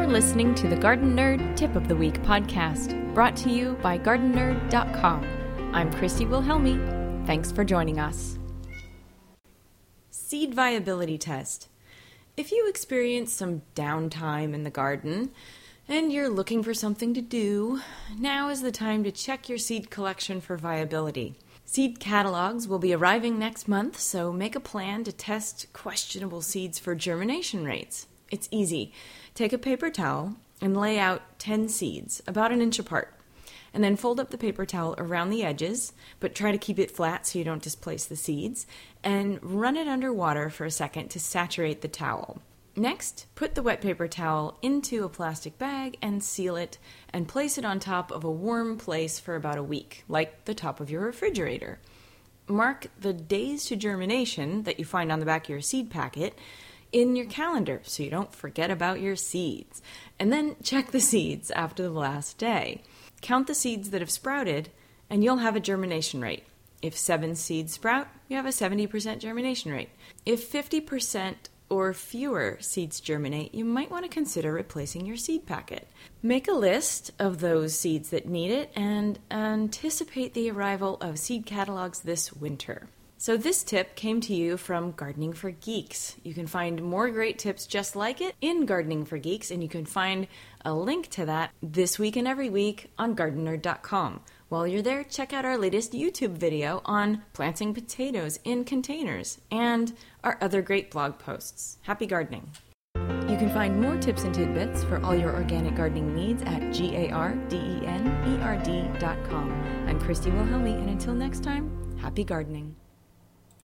listening to the Garden Nerd Tip of the Week podcast, brought to you by GardenNerd.com. I'm Christy Wilhelmi. Thanks for joining us. Seed viability test. If you experience some downtime in the garden and you're looking for something to do, now is the time to check your seed collection for viability. Seed catalogs will be arriving next month, so make a plan to test questionable seeds for germination rates. It's easy. Take a paper towel and lay out 10 seeds, about an inch apart. And then fold up the paper towel around the edges, but try to keep it flat so you don't displace the seeds, and run it under water for a second to saturate the towel. Next, put the wet paper towel into a plastic bag and seal it, and place it on top of a warm place for about a week, like the top of your refrigerator. Mark the days to germination that you find on the back of your seed packet in your calendar so you don't forget about your seeds. And then check the seeds after the last day. Count the seeds that have sprouted, and you'll have a germination rate. If 7 seeds sprout, you have a 70% germination rate. If 50% or fewer seeds germinate, you might want to consider replacing your seed packet. Make a list of those seeds that need it and anticipate the arrival of seed catalogs this winter. So this tip came to you from Gardening for Geeks. You can find more great tips just like it in Gardening for Geeks, and you can find a link to that this week and every week on GardenNerd.com. While you're there, check out our latest YouTube video on planting potatoes in containers and our other great blog posts. Happy gardening! You can find more tips and tidbits for all your organic gardening needs at GardenNerd.com. I'm Christy Wilhelmi, and until next time, happy gardening.